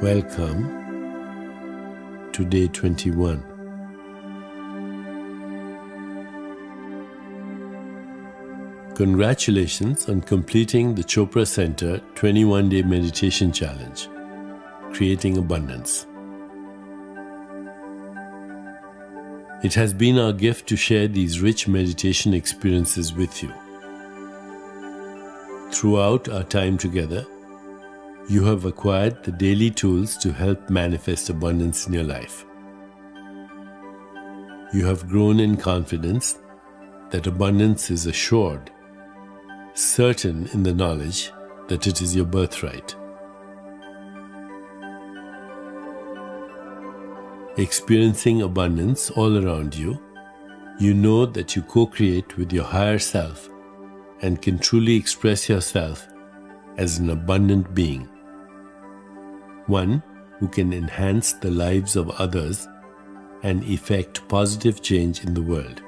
Welcome to day 21. Congratulations on completing the Chopra Center 21-day meditation challenge, Creating Abundance. It has been our gift to share these rich meditation experiences with you. Throughout our time together, you have acquired the daily tools to help manifest abundance in your life. You have grown in confidence that abundance is assured, certain in the knowledge that it is your birthright. Experiencing abundance all around you, you know that you co-create with your higher self and can truly express yourself as an abundant being, one who can enhance the lives of others and effect positive change in the world.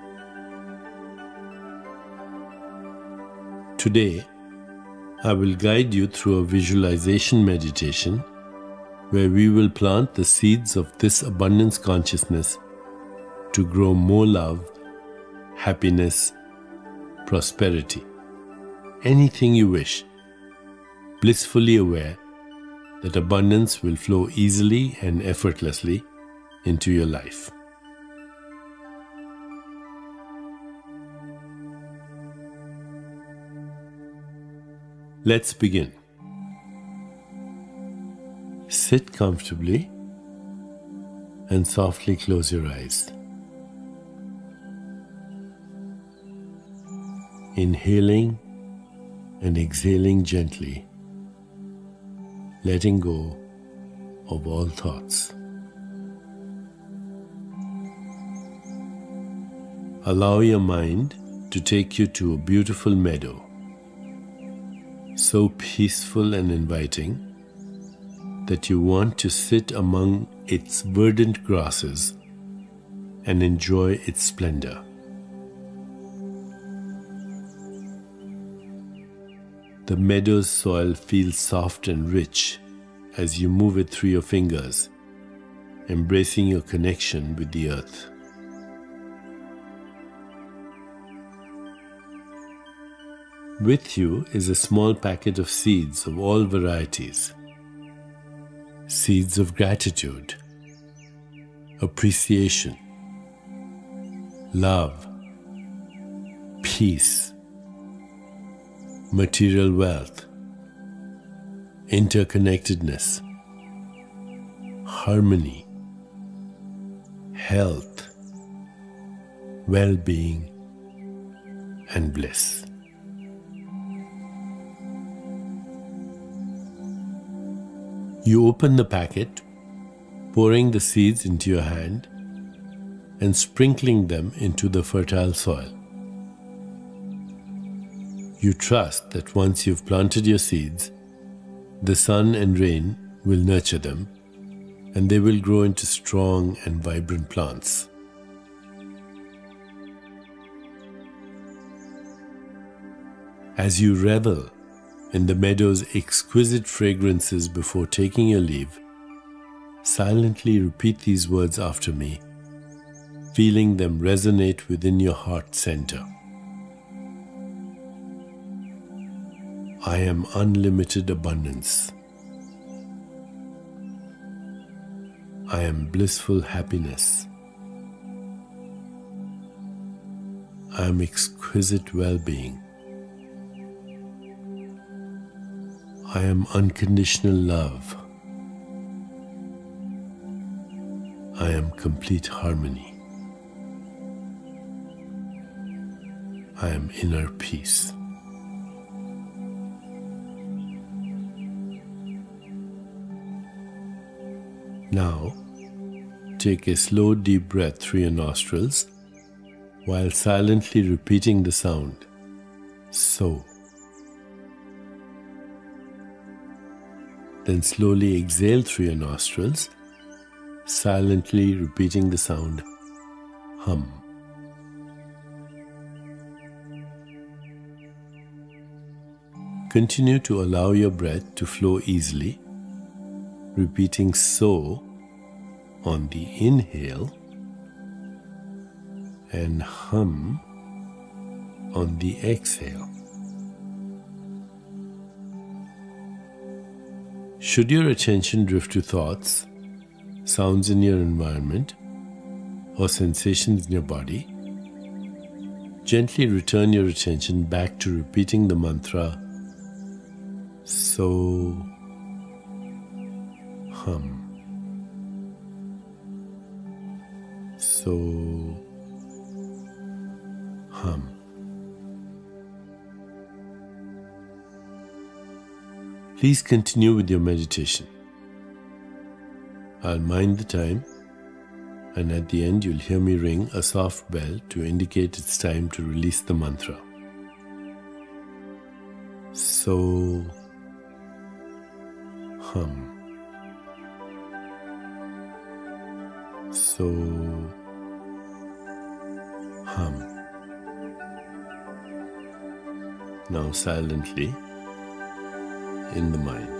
Today, I will guide you through a visualization meditation where we will plant the seeds of this abundance consciousness to grow more love, happiness, prosperity, anything you wish, blissfully aware that abundance will flow easily and effortlessly into your life. Let's begin. Sit comfortably and softly close your eyes. Inhaling and exhaling gently, letting go of all thoughts. Allow your mind to take you to a beautiful meadow, so peaceful and inviting that you want to sit among its verdant grasses and enjoy its splendor. The meadow's soil feels soft and rich as you move it through your fingers, embracing your connection with the earth. With you is a small packet of seeds of all varieties. Seeds of gratitude, appreciation, love, peace, material wealth, interconnectedness, harmony, health, well-being, and bliss. You open the packet, pouring the seeds into your hand and sprinkling them into the fertile soil. You trust that once you've planted your seeds, the sun and rain will nurture them and they will grow into strong and vibrant plants. As you revel in the meadow's exquisite fragrances before taking your leave, silently repeat these words after me, feeling them resonate within your heart center. I am unlimited abundance. I am blissful happiness. I am exquisite well-being. I am unconditional love. I am complete harmony. I am inner peace. Now, take a slow deep breath through your nostrils while silently repeating the sound, so. Then slowly exhale through your nostrils, silently repeating the sound, hum. Continue to allow your breath to flow easily, repeating so on the inhale and hum on the exhale. Should your attention drift to thoughts, sounds in your environment, or sensations in your body, gently return your attention back to repeating the mantra so hum. So hum. Please continue with your meditation. I'll mind the time, and at the end you'll hear me ring a soft bell to indicate it's time to release the mantra. So hum. So hum. Now silently in the mind.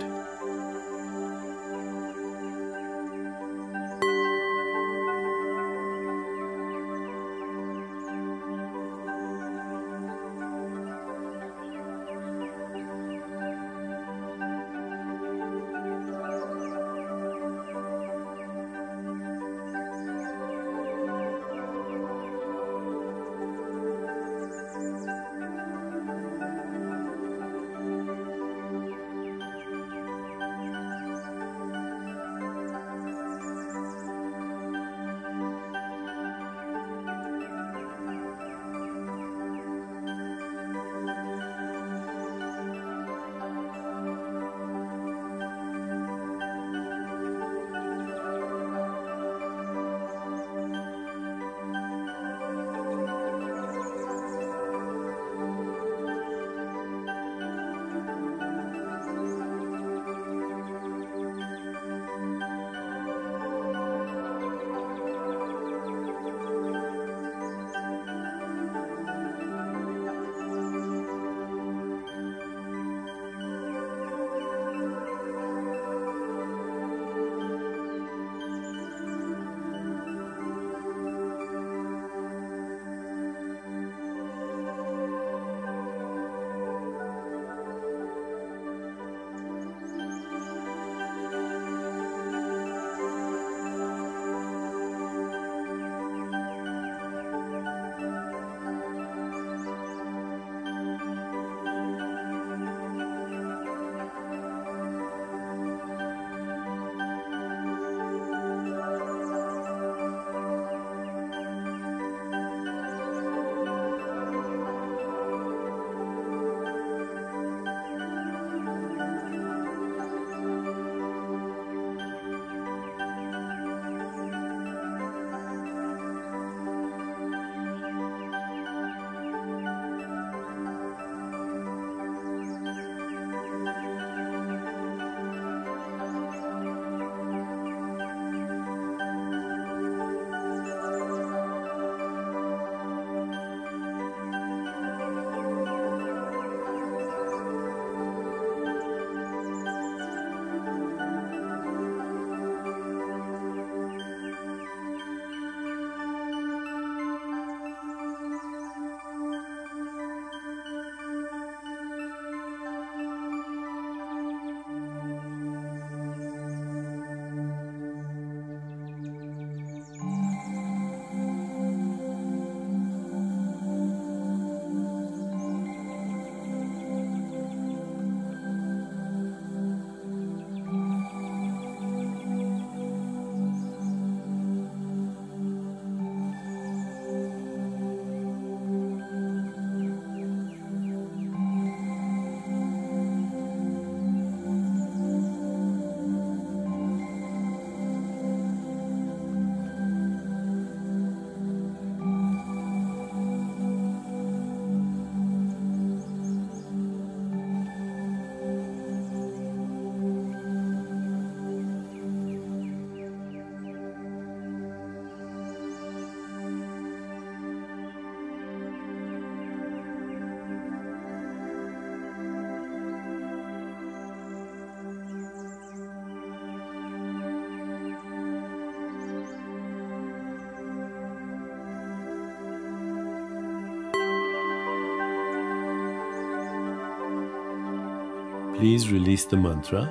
Please release the mantra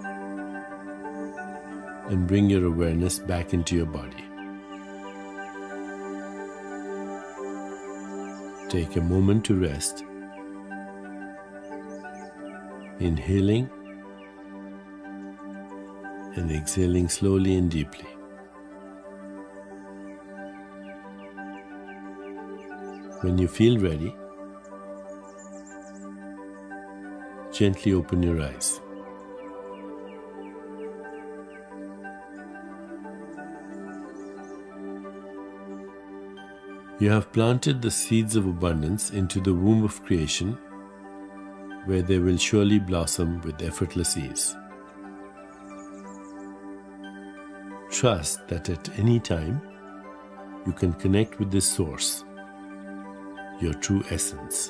and bring your awareness back into your body. Take a moment to rest, inhaling and exhaling slowly and deeply. When you feel ready, gently open your eyes. You have planted the seeds of abundance into the womb of creation, where they will surely blossom with effortless ease. Trust that at any time you can connect with this source, your true essence.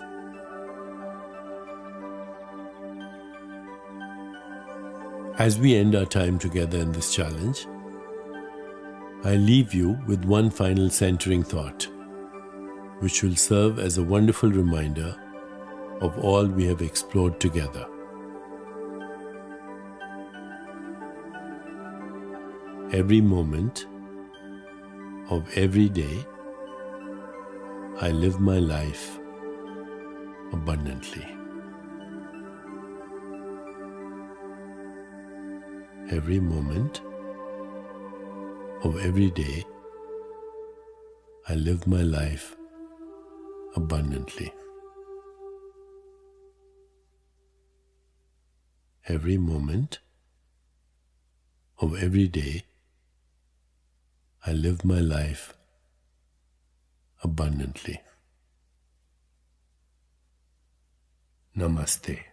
As we end our time together in this challenge, I leave you with one final centering thought, which will serve as a wonderful reminder of all we have explored together. Every moment of every day, I live my life abundantly. Every moment of every day, I live my life abundantly. Every moment of every day, I live my life abundantly. Namaste.